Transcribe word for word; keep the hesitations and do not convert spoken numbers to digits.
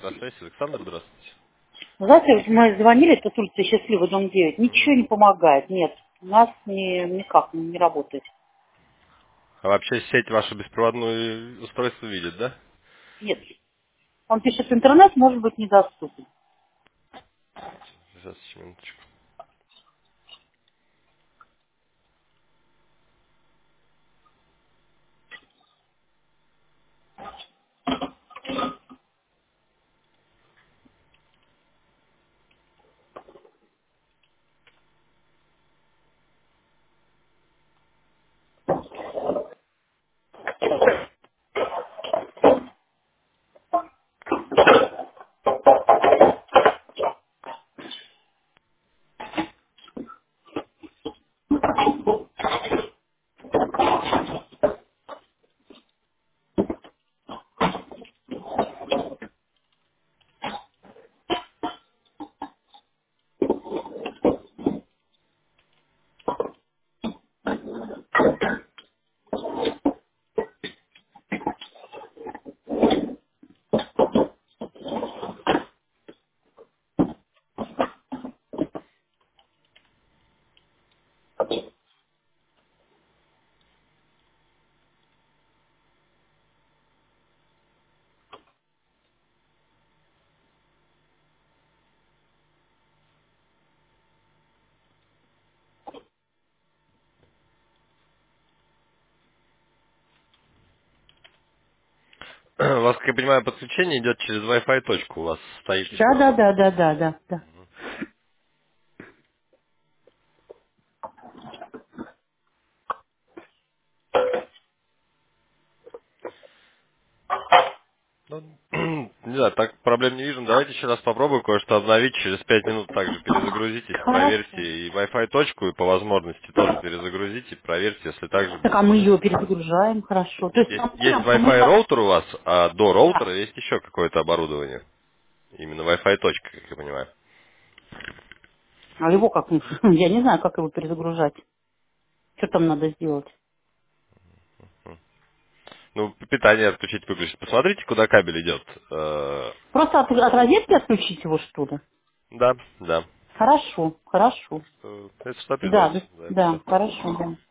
Связь, Александр, здравствуйте. Знаете, вот мы звонили, это с улицы Счастливый, дом девять. Мгм. Ничего не помогает, нет. У нас не, никак не работает. А вообще сеть вашу беспроводное устройство видит, да? Нет. Он пишет, интернет может быть недоступен. Сейчас, минуточку. У вас, как я понимаю, подключение идет через Wi-Fi точку. У вас стоит Да, еще. да, да, да, да, да, да. Ну, не знаю, так проблем не вижу. Давайте еще раз попробую кое-что обновить. Через пять минут также перезагрузитесь, проверьте Хорошо. и Wi-Fi точку, и по возможности тоже перезагрузите, проверьте, если так же Так, будет. а мы ее перезагружаем, хорошо. То есть, Есть, там есть понял, что мы Wi-Fi как... роутер у вас, а до Да. роутера есть еще какое-то оборудование. Именно Wi-Fi точка, как я понимаю. А его как? Я не знаю, как его перезагружать. Что там надо сделать? Ну, питание отключить, выключить. Посмотрите, куда кабель идет. Э, Просто от, от розетки отключить его, что ли? Да, да. Хорошо, хорошо. Что- Это что опять Да, давайте да, за это да, все. хорошо, да.